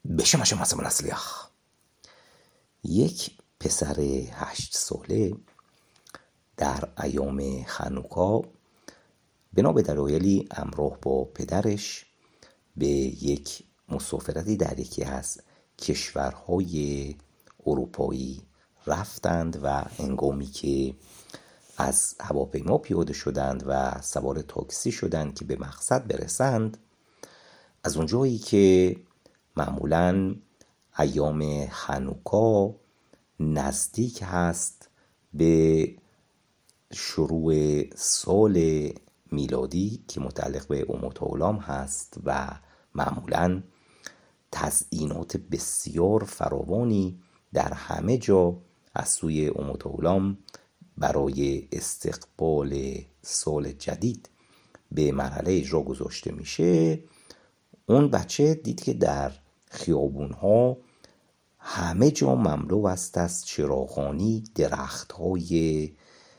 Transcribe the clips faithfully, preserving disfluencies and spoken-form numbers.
בשمش معصم الاسلیخ. یک پسر هشت ساله در ایام خانوکا بنا به دلایلی همراه با پدرش به یک مسافرتی در یکی از کشورهای اروپایی رفتند و هنگامی که از هواپیما پیاده شدند و سوار تاکسی شدند که به مقصد برسند، از اونجایی که معمولاً ایام خانوکا نزدیک هست به شروع سال میلادی که متعلق به اموتولام هست و معمولاً تزیینات بسیار فراوانی در همه جا از سوی اموتولام برای استقبال سال جدید به مرحله اجرا گذاشته میشه، اون بچه دید که در خیابونها همه جا مملو است از چراغانی، درختهای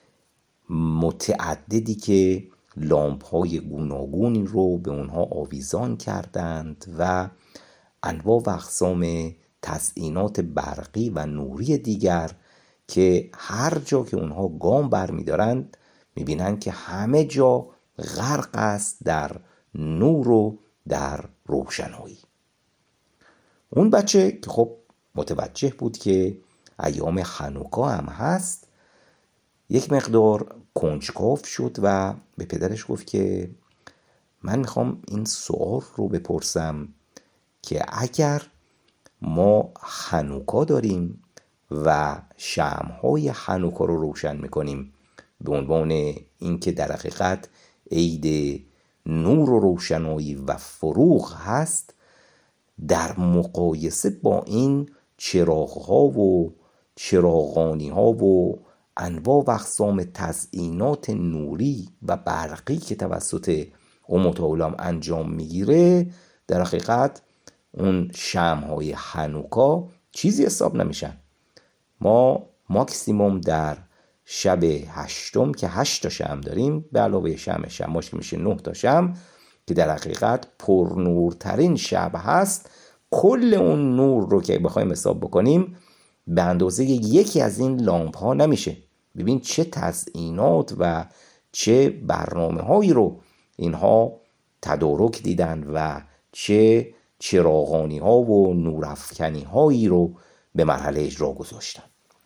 متعددی که لامپ‌های گوناگونی رو به اونها آویزان کردند و انواع و اقسام تزیینات برقی و نوری دیگر که هر جا که اونها گام بر می دارند می بینند که همه جا غرق است در نور و در روشنایی. اون بچه که خب متوجه بود که ایام خانوکا هم هست، یک مقدار کنجکاو شد و به پدرش گفت که من میخوام این سوال رو بپرسم که اگر ما خانوکا داریم و شمع‌های خانوکا رو روشن میکنیم به عنوان اینکه در حقیقت عید نور و روشنایی و فروغ هست، در مقایسه با این چراغ‌ها و چراغانی‌ها و انواع و اقسام تزیینات نوری و برقی که توسط اموتولام انجام میگیره، در حقیقت اون شمع‌های خانوکا چیزی حساب نمیشن. ما ماکسیموم در شب هشتم که هشت تا شمع داریم به علاوه شمع شمعش که میشه نه تا شمع که در حقیقت پرنورترین شب هست، کل اون نور رو که بخوایم حساب بکنیم به اندازه یکی از این لامپ ها نمیشه. ببین چه تزیینات و چه برنامه هایی رو اینها تدارک دیدن و چه چراغانی ها و نورافکنی هایی رو به مرحله اجرا گذاشتن.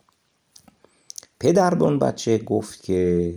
پدر به اون بچه گفت که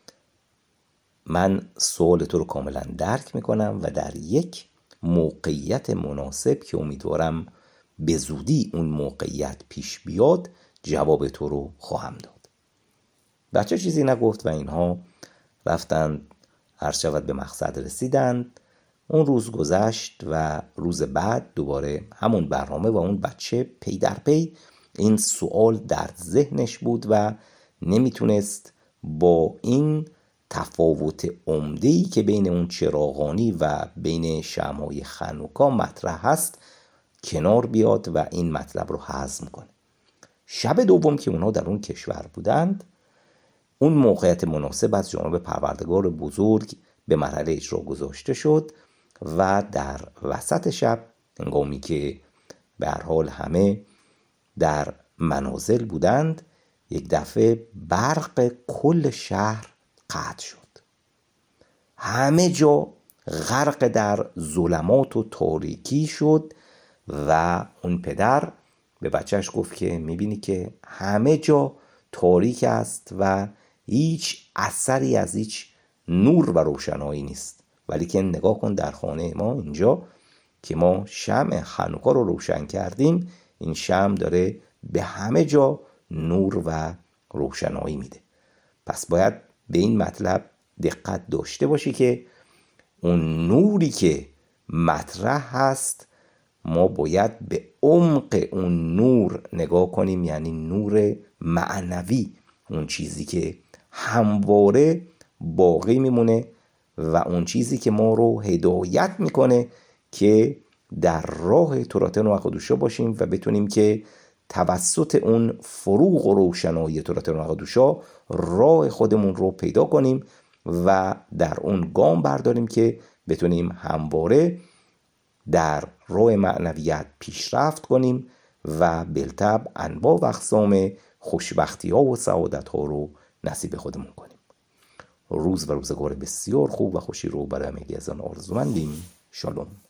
من سوال تو رو کاملا درک میکنم و در یک موقعیت مناسب که امیدوارم به زودی اون موقعیت پیش بیاد جواب تو رو خواهم داد. بچه چیزی نگفت و اینها رفتند، عرض شود به مقصد رسیدند. اون روز گذشت و روز بعد دوباره همون برنامه و اون بچه پی در پی این سوال در ذهنش بود و نمیتونست با این تفاوت عمده‌ای که بین اون چراغانی و بین شمع‌های خانوکا مطرح هست کنار بیاد و این مطلب رو هضم کنه. شب دوم که اونها در اون کشور بودند، اون موقعیت مناسب از جانب پروردگار بزرگ به مرحله اجرا گذاشته شد و در وسط شب هنگامی که به هر حال همه در منازل بودند، یک دفعه برق کل شهر قطع شد. همه جا غرق در ظلمات و تاریکی شد و اون پدر به بچهش گفت که میبینی که همه جا تاریک است و هیچ اثری از هیچ نور و روشنایی نیست، ولی که نگاه کن در خانه ما اینجا که ما شمع خانوکا رو روشن کردیم، این شمع داره به همه جا نور و روشنایی میده. پس باید به این مطلب دقت داشته باشی که اون نوری که مطرح هست ما باید به عمق اون نور نگاه کنیم، یعنی نور معنوی، اون چیزی که همواره باقی میمونه و اون چیزی که ما رو هدایت میکنه که در راه توراتن و اقدوشا باشیم و بتونیم که توسط اون فروغ و روشنایی توراتن و اقدوشا راه خودمون رو پیدا کنیم و در اون گام برداریم که بتونیم همواره در رو معنویت پیشرفت کنیم و بالطبع انواع و اقسام خوشبختی ها و سعادت ها رو نصیب خودمون کنیم. روز و روزگار بسیار خوب و خوشی رو برای همگی از آن آرزومندیم. شالوم.